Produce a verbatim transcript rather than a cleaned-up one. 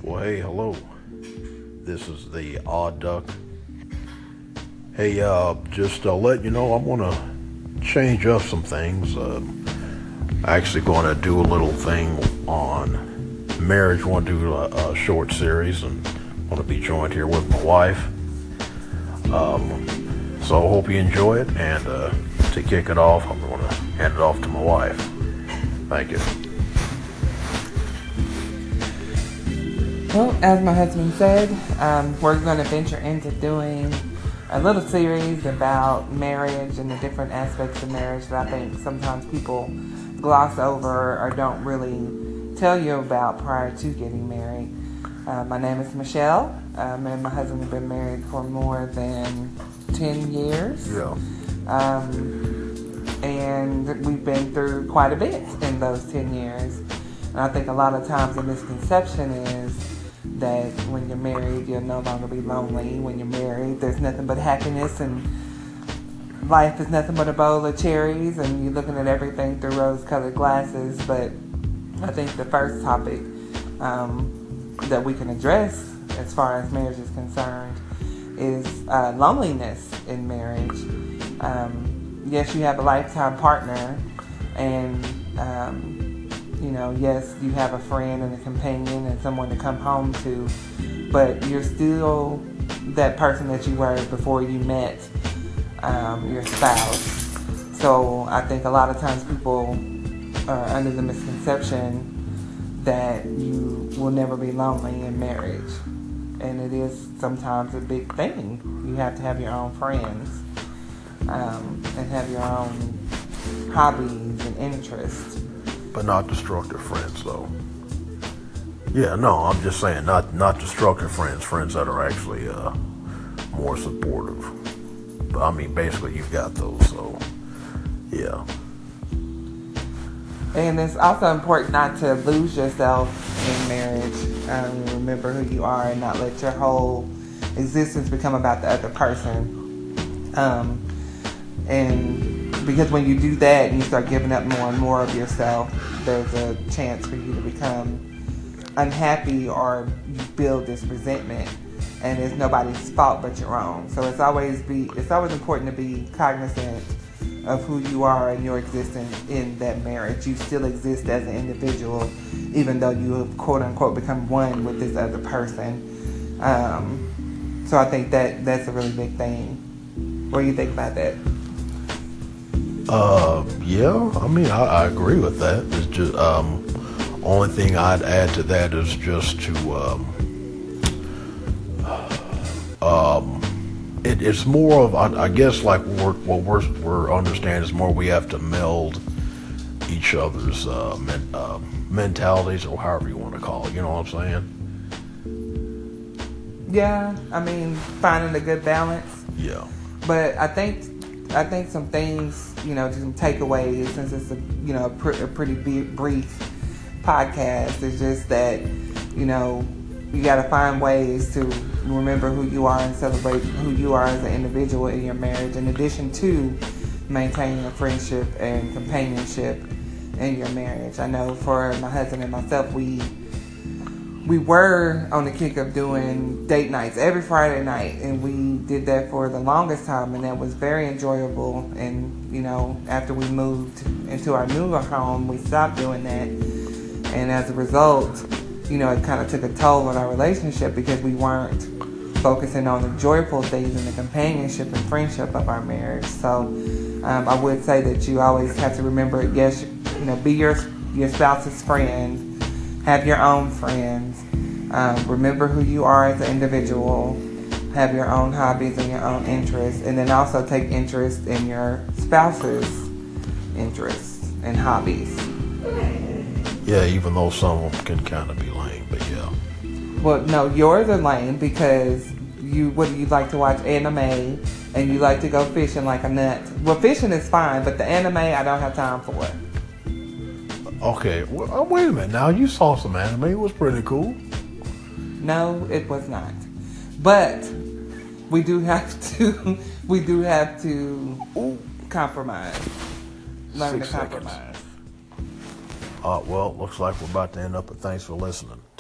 Well, hey, hello. This is the Odd Duck. Hey, uh, just uh, let you know, I'm gonna change up some things. Uh, actually, gonna do a little thing on marriage. Want to do a, a short series, and want to be joined here with my wife. Um, so I hope you enjoy it. And uh, to kick it off, I'm gonna hand it off to my wife. Thank you. Well, as my husband said, um, we're going to venture into doing a little series about marriage and the different aspects of marriage that I think sometimes people gloss over or don't really tell you about prior to getting married. Uh, my name is Michelle, um, and my husband have been married for more than ten years. Yeah. Um, and we've been through quite a bit in those ten years. And I think a lot of times the misconception is that when you're married, you'll no longer be lonely. When you're married, there's nothing but happiness and life is nothing but a bowl of cherries and you're looking at everything through rose-colored glasses. But I think the first topic um, that we can address as far as marriage is concerned is uh, loneliness in marriage. Um, yes, you have a lifetime partner and um, you know, yes, you have a friend and a companion and someone to come home to, but you're still that person that you were before you met um, your spouse. So I think a lot of times people are under the misconception that you will never be lonely in marriage. And it is sometimes a big thing. You have to have your own friends um, and have your own hobbies and interests. But not destructive friends, though. Yeah, no, I'm just saying, not not destructive friends, friends that are actually uh, more supportive. But I mean, basically, you've got those, so yeah. And it's also important not to lose yourself in marriage. Um, remember who you are and not let your whole existence become about the other person. Um, and Because when you do that and you start giving up more and more of yourself, there's a chance for you to become unhappy or you build this resentment, and it's nobody's fault but your own. So it's always be it's always important to be cognizant of who you are and your existence in that marriage. You still exist as an individual, even though you have quote unquote become one with this other person. Um, so I think that that's a really big thing. What do you think about that? Uh, yeah, I mean, I, I agree with that. It's just, um, only thing I'd add to that is just to, um, um, it, it's more of, I, I guess, like we're, what we're, we're understanding is more we have to meld each other's, uh, men, uh, mentalities or however you want to call it, you know what I'm saying? Yeah, I mean, finding a good balance. Yeah. But I think I think some things, you know, some takeaways, since it's a, you know, a, pr- a pretty brief podcast, is just that, you know, you got to find ways to remember who you are and celebrate who you are as an individual in your marriage, in addition to maintaining a friendship and companionship in your marriage. I know for my husband and myself, we we were on the kick of doing date nights every Friday night, and we did that for the longest time, and that was very enjoyable. And, you know, after we moved into our newer home, we stopped doing that. And as a result, you know, it kind of took a toll on our relationship because we weren't focusing on the joyful things and the companionship and friendship of our marriage. So um, I would say that you always have to remember, yes, you know, be your your spouse's friend. Have your own friends. Um, remember who you are as an individual. Have your own hobbies and your own interests. And then also take interest in your spouse's interests and hobbies. Yeah, even though some of them can kind of be lame, but yeah. Well, no, yours are lame because you, what do you like to watch anime and you like to go fishing like a nut. Well, fishing is fine, but the anime I don't have time for. Okay, well, wait a minute. Now, you saw some anime. It was pretty cool. No, it was not. But we do have to. We do have to Ooh. compromise. Learn Six to compromise. Seconds. Uh, well, looks like we're about to end up. But thanks for listening.